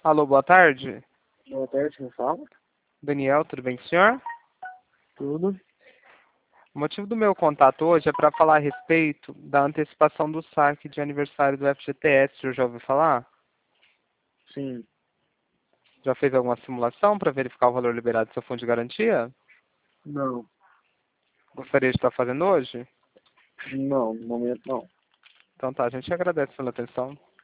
Alô, boa tarde. Boa tarde, quem fala? Daniel, tudo bem com o senhor? Tudo? O motivo do meu contato hoje é para falar a respeito da antecipação do saque de aniversário do FGTS. O senhor já ouviu falar? Sim. Já fez alguma simulação para verificar o valor liberado do seu fundo de garantia? Não. Gostaria de estar fazendo hoje? Não, no momento não. Então tá, a gente agradece pela atenção.